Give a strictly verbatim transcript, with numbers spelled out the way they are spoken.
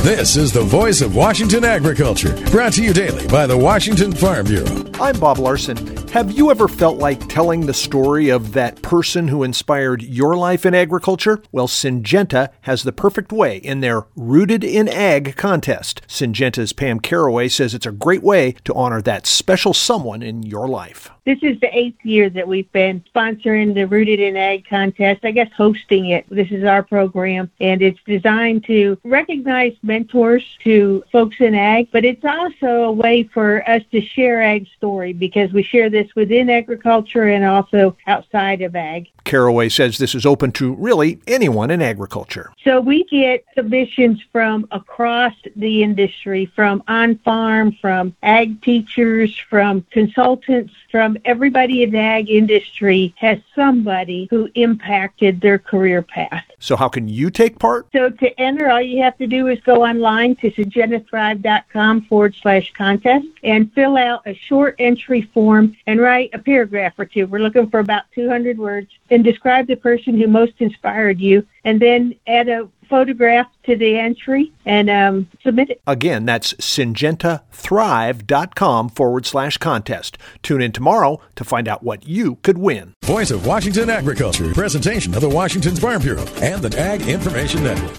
This is the Voice of Washington Agriculture, brought to you daily by the Washington Farm Bureau. I'm Bob Larson. Have you ever felt like telling the story of that person who inspired your life in agriculture? Well, Syngenta has the perfect way in their Rooted in Ag contest. Syngenta's Pam Caraway says it's a great way to honor that special someone in your life. This is the eighth year that we've been sponsoring the Rooted in Ag contest, I guess hosting it. This is our program, and it's designed to recognize mentors to folks in ag, but it's also a way for us to share ag story because we share this within agriculture and also outside of ag. Caraway says this is open to really anyone in agriculture. So we get submissions from across the industry, from on-farm, from ag teachers, from consultants, from everybody in the ag industry has somebody who impacted their career path. So how can you take part? So to enter, all you have to do is go online to syngentathrive.com forward slash contest and fill out a short entry form and write a paragraph or two. We're looking for about two hundred words, and describe the person who most inspired you, and then add a photograph to the entry and um, submit it. Again, that's syngentathrive.com forward slash contest. Tune in tomorrow to find out what you could win. Voice of Washington Agriculture, presentation of the Washington Farm Bureau and the Ag Information Network.